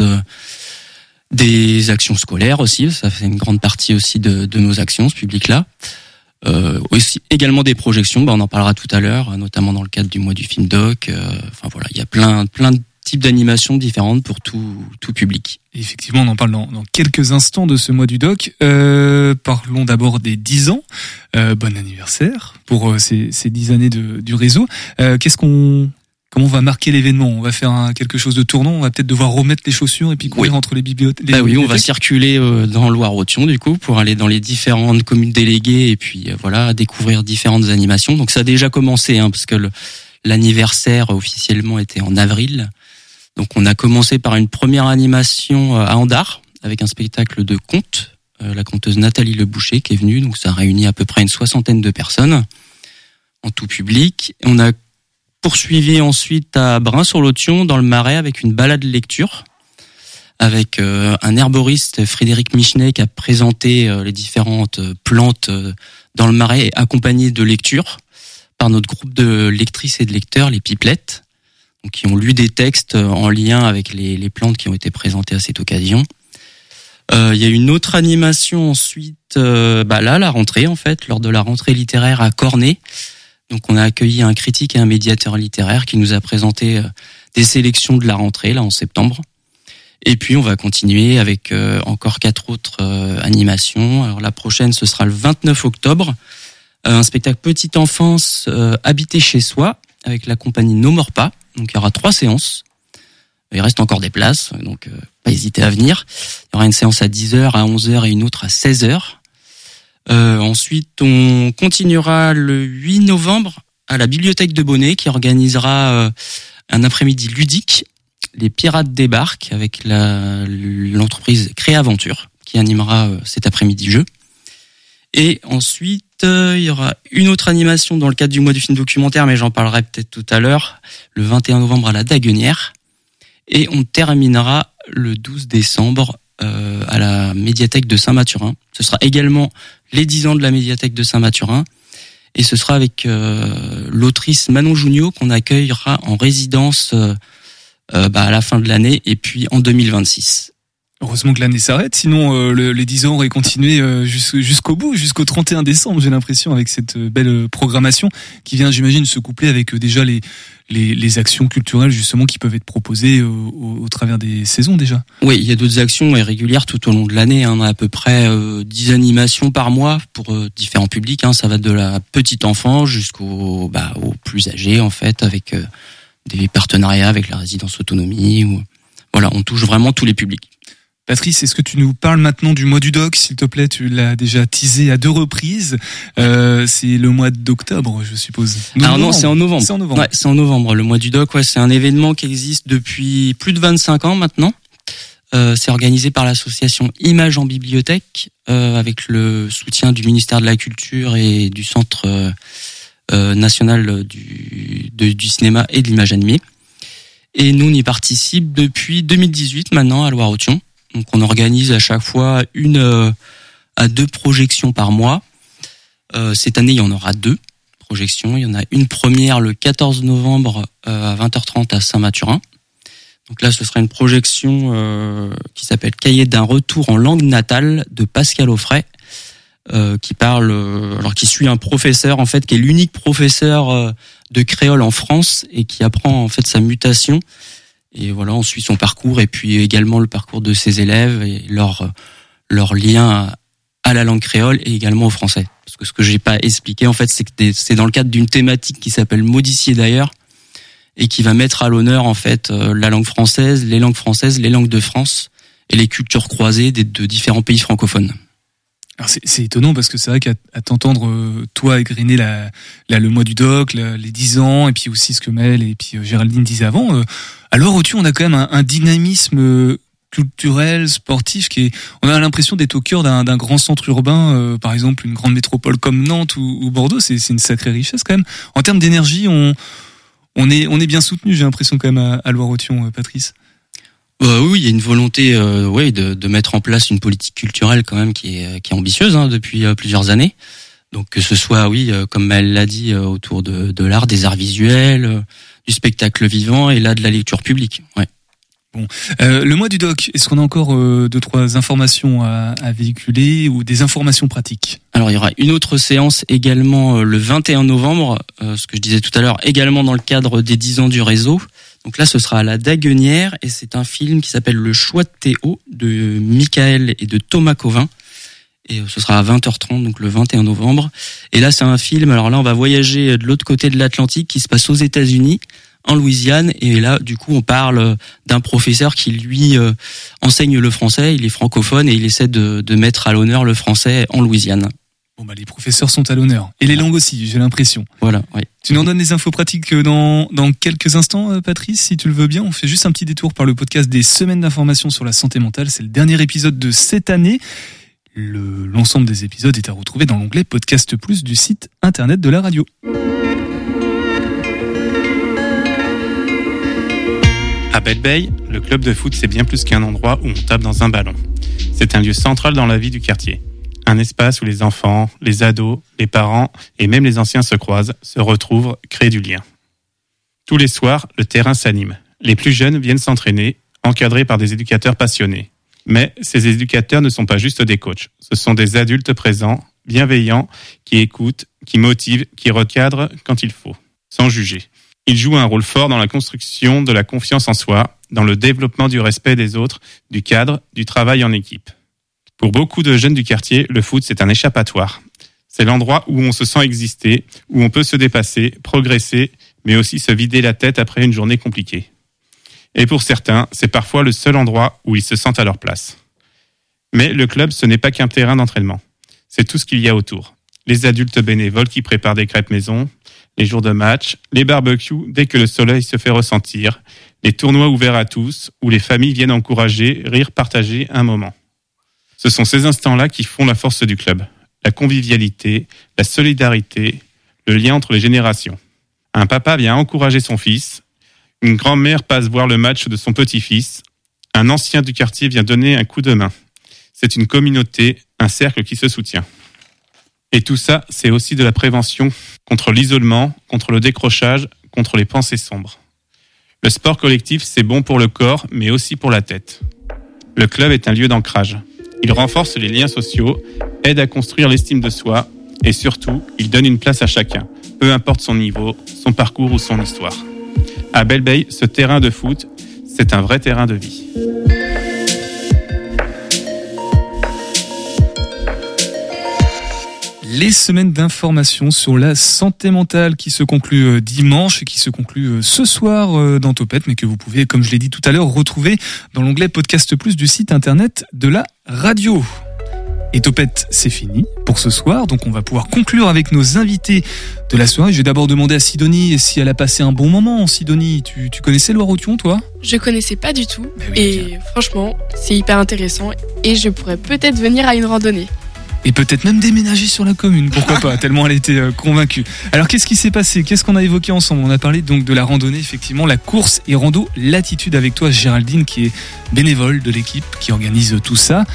des actions scolaires aussi, ça fait une grande partie aussi de nos actions, ce public-là. Aussi également des projections, on en parlera tout à l'heure, notamment dans le cadre du mois du film doc. Enfin voilà, il y a plein de types d'animations différentes pour tout public. Et effectivement, on en parle dans quelques instants de ce mois du doc. Parlons d'abord des 10 ans. Bon anniversaire pour ces 10 années du réseau. Comment on va marquer l'événement ? On va faire quelque chose de tournant, on va peut-être devoir remettre les chaussures et puis courir entre les bibliothèques. Oui, on va circuler dans Loire-Othion du coup pour aller dans les différentes communes déléguées et puis découvrir différentes animations. Donc ça a déjà commencé parce que l'anniversaire officiellement était en avril. Donc on a commencé par une première animation à Andard avec un spectacle de contes, la conteuse Nathalie Le Boucher qui est venue. Donc ça a réuni à peu près une 60aine de personnes en tout public. On a poursuivi ensuite à Brain-sur-l'Othion dans le Marais avec une balade lecture avec un herboriste, Frédéric Michenet, qui a présenté les différentes plantes dans le Marais, accompagné de lectures par notre groupe de lectrices et de lecteurs, les Pipelettes, donc qui ont lu des textes en lien avec les plantes qui ont été présentées à cette occasion. Il y a une autre animation ensuite, la rentrée en fait, lors de la rentrée littéraire à Cornet. Donc on a accueilli un critique et un médiateur littéraire qui nous a présenté des sélections de la rentrée là en septembre. Et puis on va continuer avec encore 4 autres animations. Alors la prochaine ce sera le 29 octobre, un spectacle petite enfance habité chez soi avec la compagnie No More Pas. Donc il y aura 3 séances. Il reste encore des places, donc pas hésiter à venir. Il y aura une séance à 10h, à 11h et une autre à 16h. Ensuite, on continuera le 8 novembre à la bibliothèque de Bonnet qui organisera un après-midi ludique. Les Pirates débarquent avec l'entreprise Créaventure qui animera cet après-midi jeu. Et ensuite, il y aura une autre animation dans le cadre du mois du film documentaire, mais j'en parlerai peut-être tout à l'heure, le 21 novembre à la Daguenière. Et on terminera le 12 décembre à la médiathèque de Saint-Mathurin. Ce sera également les 10 ans de la médiathèque de Saint-Mathurin. Et ce sera avec l'autrice Manon Junio qu'on accueillera en résidence à la fin de l'année et puis en 2026. Heureusement que l'année s'arrête, sinon les 10 ans auraient continué jusqu'au bout, jusqu'au 31 décembre, j'ai l'impression, avec cette belle programmation qui vient, j'imagine, se coupler avec déjà les actions culturelles justement qui peuvent être proposées au travers des saisons déjà. Oui, il y a d'autres actions régulières tout au long de l'année. On a à peu près 10 animations par mois pour différents publics. Ça va de la petite enfance jusqu'au plus âgés en fait, avec des partenariats avec la résidence autonomie. Voilà, on touche vraiment tous les publics. Patrice, est-ce que tu nous parles maintenant du mois du doc, s'il te plaît? Tu l'as déjà teasé à 2 reprises. C'est le mois d'octobre, je suppose. Alors non, c'est en novembre. C'est en novembre. Ouais, c'est en novembre. Le mois du doc, c'est un événement qui existe depuis plus de 25 ans maintenant. C'est organisé par l'association Images en bibliothèque, avec le soutien du ministère de la Culture et du Centre national du cinéma et de l'image animée. Et nous, on y participe depuis 2018 maintenant à Loire-Othion. Donc on organise à chaque fois 1 à 2 projections par mois. Cette année, il y en aura 2 projections. Il y en a une première le 14 novembre à 20h30 à Saint-Mathurin. Donc là, ce sera une projection qui s'appelle Cahier d'un retour en langue natale de Pascal Auffray, qui suit un professeur en fait qui est l'unique professeur de créole en France et qui apprend en fait sa mutation. Et voilà, on suit son parcours et puis également le parcours de ses élèves et leur lien à la langue créole et également au français. Parce que ce que j'ai pas expliqué en fait, c'est que c'est dans le cadre d'une thématique qui s'appelle Modifier d'ailleurs et qui va mettre à l'honneur en fait la langue française, les langues de France et les cultures croisées de différents pays francophones. Alors c'est étonnant parce que c'est vrai qu'à t'entendre toi égrener le mois du doc, les 10 ans et puis aussi ce que Mel et puis Géraldine disaient avant, à Loire-Othion on a quand même un dynamisme culturel, sportif on a l'impression d'être au cœur d'un grand centre urbain, par exemple une grande métropole comme Nantes ou Bordeaux, c'est une sacrée richesse quand même. En termes d'énergie, on est bien soutenu, j'ai l'impression quand même à Loire-Othion, Patrice. Oui, il y a une volonté de mettre en place une politique culturelle quand même qui est ambitieuse depuis plusieurs années. Donc que ce soit comme elle l'a dit autour de l'art, des arts visuels, du spectacle vivant et là de la lecture publique. Ouais. Bon, le mois du doc, est-ce qu'on a encore 2-3 informations à véhiculer ou des informations pratiques? Alors il y aura une autre séance également le 21 novembre, ce que je disais tout à l'heure, également dans le cadre des 10 ans du réseau. Donc là, ce sera à la Daguenière et c'est un film qui s'appelle Le Choix de Théo de Michael et de Thomas Covin. Et ce sera à 20h30, donc le 21 novembre. Et là, c'est un film, alors là, on va voyager de l'autre côté de l'Atlantique qui se passe aux États-Unis, en Louisiane. Et là, du coup, on parle d'un professeur qui, lui, enseigne le français. Il est francophone et il essaie de mettre à l'honneur le français en Louisiane. Bon, les professeurs sont à l'honneur. Et les langues aussi, j'ai l'impression. Voilà, oui. Tu nous en donnes des infos pratiques dans quelques instants, Patrice, si tu le veux bien. On fait juste un petit détour par le podcast des semaines d'information sur la santé mentale. C'est le dernier épisode de cette année. L'ensemble des épisodes est à retrouver dans l'onglet Podcast Plus du site internet de la radio. À Belle Bay, le club de foot, c'est bien plus qu'un endroit où on tape dans un ballon. C'est un lieu central dans la vie du quartier. Un espace où les enfants, les ados, les parents et même les anciens se croisent, se retrouvent, créent du lien. Tous les soirs, le terrain s'anime. Les plus jeunes viennent s'entraîner, encadrés par des éducateurs passionnés. Mais ces éducateurs ne sont pas juste des coachs. Ce sont des adultes présents, bienveillants, qui écoutent, qui motivent, qui recadrent quand il faut, sans juger. Ils jouent un rôle fort dans la construction de la confiance en soi, dans le développement du respect des autres, du cadre, du travail en équipe. Pour beaucoup de jeunes du quartier, le foot, c'est un échappatoire. C'est l'endroit où on se sent exister, où on peut se dépasser, progresser, mais aussi se vider la tête après une journée compliquée. Et pour certains, c'est parfois le seul endroit où ils se sentent à leur place. Mais le club, ce n'est pas qu'un terrain d'entraînement. C'est tout ce qu'il y a autour. Les adultes bénévoles qui préparent des crêpes maison, les jours de match, les barbecues dès que le soleil se fait ressentir, les tournois ouverts à tous, où les familles viennent encourager, rire, partager un moment. Ce sont ces instants-là qui font la force du club. La convivialité, la solidarité, le lien entre les générations. Un papa vient encourager son fils, une grand-mère passe voir le match de son petit-fils, un ancien du quartier vient donner un coup de main. C'est une communauté, un cercle qui se soutient. Et tout ça, c'est aussi de la prévention contre l'isolement, contre le décrochage, contre les pensées sombres. Le sport collectif, c'est bon pour le corps, mais aussi pour la tête. Le club est un lieu d'ancrage. Il renforce les liens sociaux, aide à construire l'estime de soi, et surtout, il donne une place à chacun, peu importe son niveau, son parcours ou son histoire. À Belle Bay, ce terrain de foot, c'est un vrai terrain de vie. Les semaines d'information sur la santé mentale qui se concluent dimanche et qui se concluent ce soir dans Topette, mais que vous pouvez, comme je l'ai dit tout à l'heure, retrouver dans l'onglet Podcast Plus du site internet de la radio. Et Topette, c'est fini pour ce soir, donc on va pouvoir conclure avec nos invités de la soirée. Je vais d'abord demander à Sidonie si elle a passé un bon moment. Sidonie, tu connaissais Loire-Othion, toi ? Je connaissais pas du tout, et franchement, c'est hyper intéressant, et je pourrais peut-être venir à une randonnée. Et peut-être même déménager sur la commune, pourquoi pas, tellement elle était convaincue. Alors qu'est-ce qui s'est passé ? Qu'est-ce qu'on a évoqué ensemble ? On a parlé donc de la randonnée, effectivement, la course et rando Latitude avec toi, Géraldine, qui est bénévole de l'équipe, qui organise tout ça.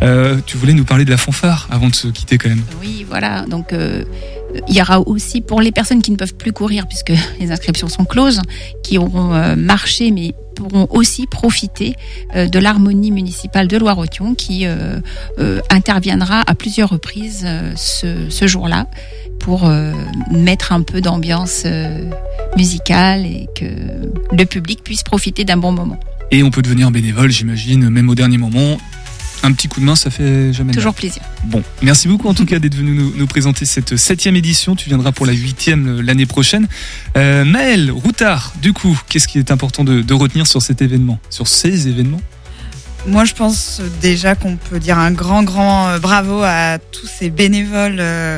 Tu voulais nous parler de la fanfare avant de se quitter quand même. Oui, voilà. Donc, il y aura aussi pour les personnes qui ne peuvent plus courir, puisque les inscriptions sont closes, qui auront marché, mais pourront aussi profiter de l'harmonie municipale de Loire-Othion, qui interviendra à plusieurs reprises ce jour-là pour mettre un peu d'ambiance musicale et que le public puisse profiter d'un bon moment. Et on peut devenir bénévole, j'imagine, même au dernier moment. Un petit coup de main, ça fait jamais toujours mal. Plaisir. Bon, merci beaucoup en tout cas d'être venu nous présenter cette 7e édition. Tu viendras pour la 8e l'année prochaine. Maëlle Routard, du coup, qu'est-ce qui est important de retenir sur cet événement, sur ces événements ? Moi, je pense déjà qu'on peut dire un grand bravo à tous ces bénévoles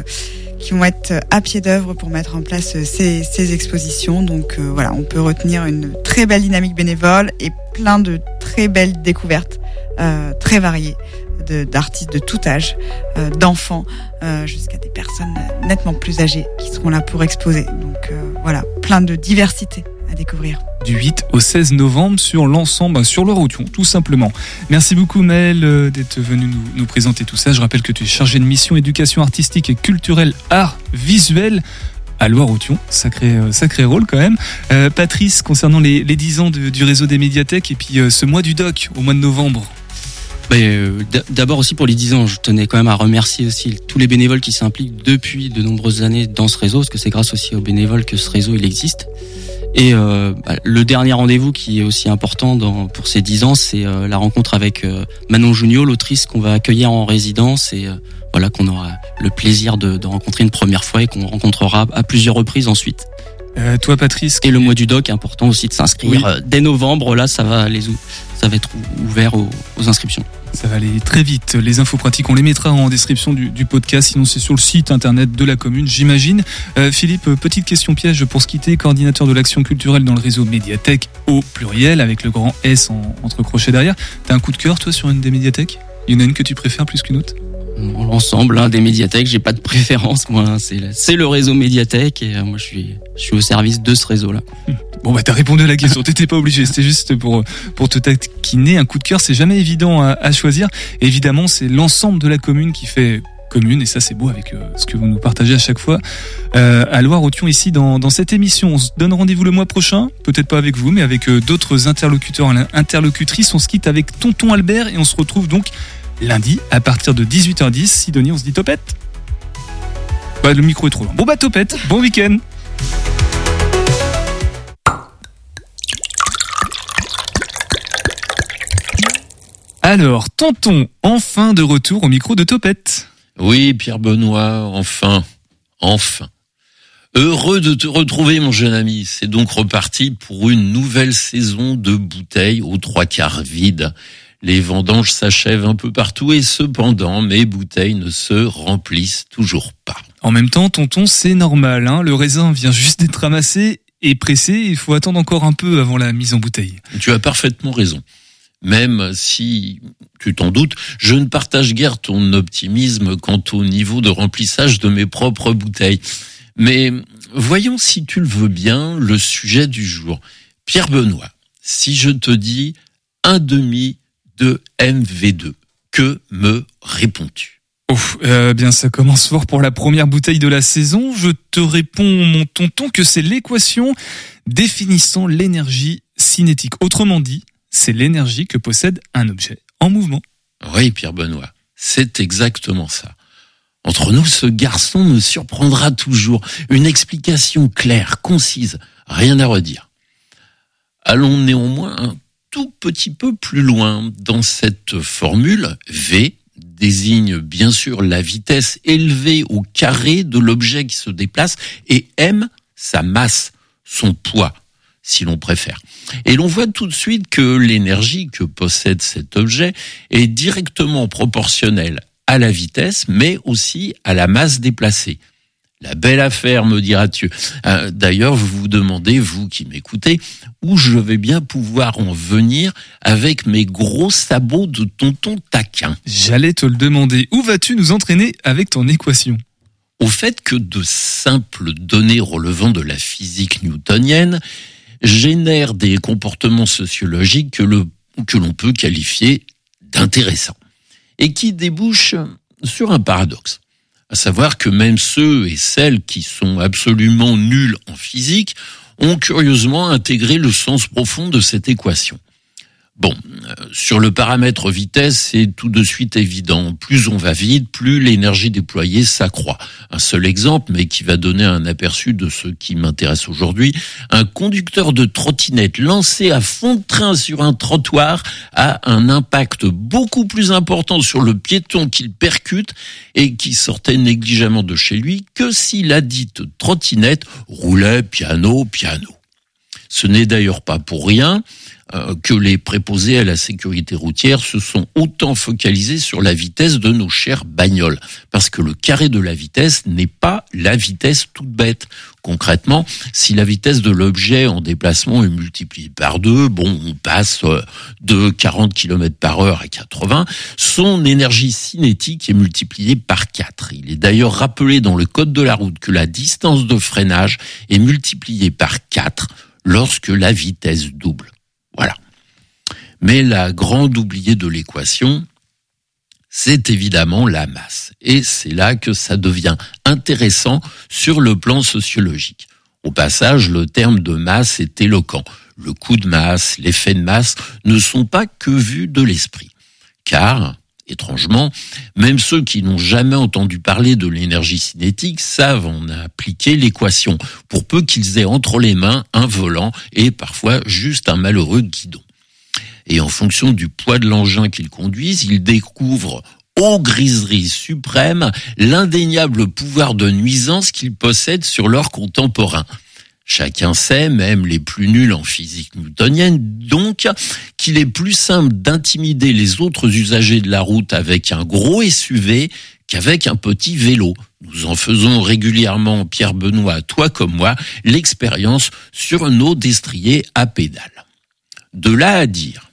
qui vont être à pied d'œuvre pour mettre en place ces expositions. Donc voilà, on peut retenir une très belle dynamique bénévole et plein de très belles découvertes très variées d'artistes de tout âge, d'enfants jusqu'à des personnes nettement plus âgées qui seront là pour exposer. Donc voilà, plein de diversité à découvrir. Du 8 au 16 novembre sur l'ensemble, sur Loire-Othion, tout simplement. Merci beaucoup Maëlle d'être venu nous présenter tout ça. Je rappelle que tu es chargé de mission éducation artistique et culturelle, art visuel à Loire-Othion. Sacré rôle quand même. Patrice, concernant les 10 ans du réseau des médiathèques et puis ce mois du doc au mois de novembre. D'abord aussi pour les 10 ans, je tenais quand même à remercier aussi tous les bénévoles qui s'impliquent depuis de nombreuses années dans ce réseau, parce que c'est grâce aussi aux bénévoles que ce réseau il existe. Et le dernier rendez-vous qui est aussi important pour ces 10 ans, c'est la rencontre avec Manon Junio, l'autrice qu'on va accueillir en résidence et voilà qu'on aura le plaisir de rencontrer une première fois et qu'on rencontrera à plusieurs reprises ensuite. Toi Patrice. Et le mois du doc, important aussi de s'inscrire dès novembre. Là, ça va être ouvert aux inscriptions. Ça va aller très vite. Les infos pratiques, on les mettra en description du podcast. Sinon, c'est sur le site internet de la commune, j'imagine. Philippe, petite question piège pour se quitter. Coordinateur de l'action culturelle dans le réseau médiathèque au pluriel, avec le grand S entre crochets derrière. T'as un coup de cœur, toi, sur une des médiathèques ? Il y en a une que tu préfères plus qu'une autre ? L'ensemble des médiathèques, j'ai pas de préférence. Moi, c'est le réseau médiathèque et moi, je suis au service de ce réseau-là. Bon, t'as répondu à la question. T'étais pas obligé. C'était juste pour te taquiner. Un coup de cœur, c'est jamais évident à choisir. Et évidemment, c'est l'ensemble de la commune qui fait commune. Et ça, c'est beau avec ce que vous nous partagez à chaque fois. À Loire-Othion, ici, dans cette émission. On se donne rendez-vous le mois prochain. Peut-être pas avec vous, mais avec d'autres interlocuteurs, interlocutrices. On se quitte avec Tonton Albert et on se retrouve donc lundi à partir de 18h10. Sidonie, on se dit Topette. Le micro est trop loin. Bon Topette, bon week-end. Alors, Tonton, enfin de retour au micro de Topette. Oui, Pierre Benoît, enfin. Heureux de te retrouver, mon jeune ami. C'est donc reparti pour une nouvelle saison de bouteilles aux 3/4 vides. Les vendanges s'achèvent un peu partout et cependant, mes bouteilles ne se remplissent toujours pas. En même temps, Tonton, c'est normal, hein. Le raisin vient juste d'être ramassé et pressé. Il faut attendre encore un peu avant la mise en bouteille. Tu as parfaitement raison. Même si, tu t'en doutes, je ne partage guère ton optimisme quant au niveau de remplissage de mes propres bouteilles. Mais voyons, si tu le veux bien, le sujet du jour. Pierre Benoît, si je te dis 1/2 de MV2, que me réponds-tu ? Bien, ça commence fort pour la première bouteille de la saison. Je te réponds, mon Tonton, que c'est l'équation définissant l'énergie cinétique. Autrement dit, c'est l'énergie que possède un objet en mouvement. Oui, Pierre Benoît, c'est exactement ça. Entre nous, ce garçon me surprendra toujours. Une explication claire, concise, rien à redire. Allons néanmoins un tout petit peu plus loin dans cette formule V, désigne bien sûr la vitesse élevée au carré de l'objet qui se déplace, et m, sa masse, son poids, si l'on préfère. Et l'on voit tout de suite que l'énergie que possède cet objet est directement proportionnelle à la vitesse, mais aussi à la masse déplacée. La belle affaire, me dira-tu. D'ailleurs, vous vous demandez, vous qui m'écoutez, où je vais bien pouvoir en venir avec mes gros sabots de tonton taquin. J'allais te le demander. Où vas-tu nous entraîner avec ton équation ? Au fait que de simples données relevant de la physique newtonienne génèrent des comportements sociologiques que l'on peut qualifier d'intéressants et qui débouchent sur un paradoxe. À savoir que même ceux et celles qui sont absolument nuls en physique ont curieusement intégré le sens profond de cette équation. Bon, sur le paramètre vitesse, c'est tout de suite évident. Plus on va vite, plus l'énergie déployée s'accroît. Un seul exemple, mais qui va donner un aperçu de ce qui m'intéresse aujourd'hui. Un conducteur de trottinette lancé à fond de train sur un trottoir a un impact beaucoup plus important sur le piéton qu'il percute et qui sortait négligemment de chez lui que si la dite trottinette roulait piano, piano. Ce n'est d'ailleurs pas pour rien que les préposés à la sécurité routière se sont autant focalisés sur la vitesse de nos chères bagnoles. Parce que le carré de la vitesse n'est pas la vitesse toute bête. Concrètement, si la vitesse de l'objet en déplacement est multipliée par 2, on passe de 40 km/h à 80, son énergie cinétique est multipliée par 4. Il est d'ailleurs rappelé dans le code de la route que la distance de freinage est multipliée par 4 lorsque la vitesse double. Voilà. Mais la grande oubliée de l'équation, c'est évidemment la masse. Et c'est là que ça devient intéressant sur le plan sociologique. Au passage, le terme de masse est éloquent. Le coup de masse, l'effet de masse ne sont pas que vus de l'esprit. Car, étrangement, même ceux qui n'ont jamais entendu parler de l'énergie cinétique savent en appliquer l'équation, pour peu qu'ils aient entre les mains un volant et parfois juste un malheureux guidon. Et en fonction du poids de l'engin qu'ils conduisent, ils découvrent, ô griserie suprême, l'indéniable pouvoir de nuisance qu'ils possèdent sur leurs contemporains. Chacun sait, même les plus nuls en physique newtonienne, donc, qu'il est plus simple d'intimider les autres usagers de la route avec un gros SUV qu'avec un petit vélo. Nous en faisons régulièrement, Pierre Benoît, toi comme moi, l'expérience sur nos destriers à pédales. De là à dire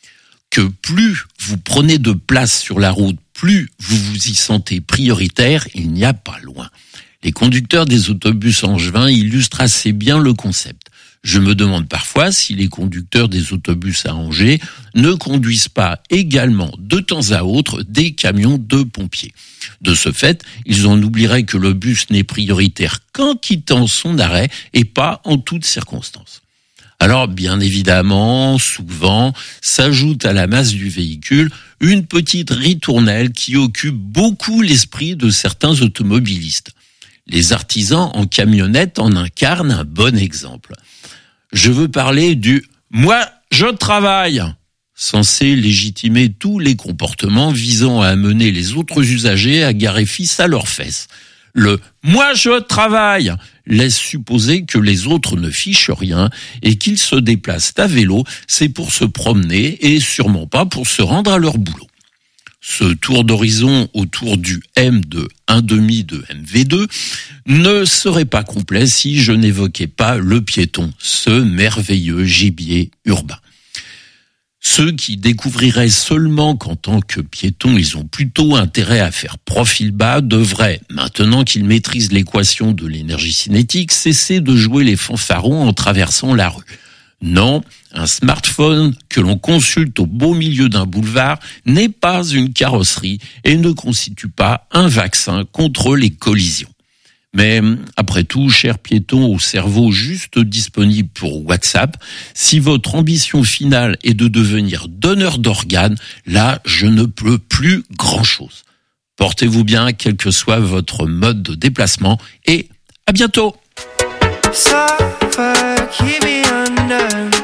que plus vous prenez de place sur la route, plus vous vous y sentez prioritaire, il n'y a pas loin. Les conducteurs des autobus angevins illustrent assez bien le concept. Je me demande parfois si les conducteurs des autobus à Angers ne conduisent pas également de temps à autre des camions de pompiers. De ce fait, ils en oublieraient que le bus n'est prioritaire qu'en quittant son arrêt et pas en toutes circonstances. Alors, bien évidemment, souvent, s'ajoute à la masse du véhicule une petite ritournelle qui occupe beaucoup l'esprit de certains automobilistes. Les artisans en camionnette en incarnent un bon exemple. Je veux parler du « moi, je travaille », censé légitimer tous les comportements visant à amener les autres usagers à garer fils à leurs fesses. Le « moi, je travaille » laisse supposer que les autres ne fichent rien et qu'ils se déplacent à vélo, c'est pour se promener et sûrement pas pour se rendre à leur boulot. Ce tour d'horizon autour du M de 1,5 de MV2 ne serait pas complet si je n'évoquais pas le piéton, ce merveilleux gibier urbain. Ceux qui découvriraient seulement qu'en tant que piétons, ils ont plutôt intérêt à faire profil bas devraient, maintenant qu'ils maîtrisent l'équation de l'énergie cinétique, cesser de jouer les fanfarons en traversant la rue. Non, un smartphone que l'on consulte au beau milieu d'un boulevard n'est pas une carrosserie et ne constitue pas un vaccin contre les collisions. Mais après tout, chers piétons au cerveau juste disponible pour WhatsApp, si votre ambition finale est de devenir donneur d'organes, là, je ne peux plus grand-chose. Portez-vous bien, quel que soit votre mode de déplacement, et à bientôt. Suffer, keep me under.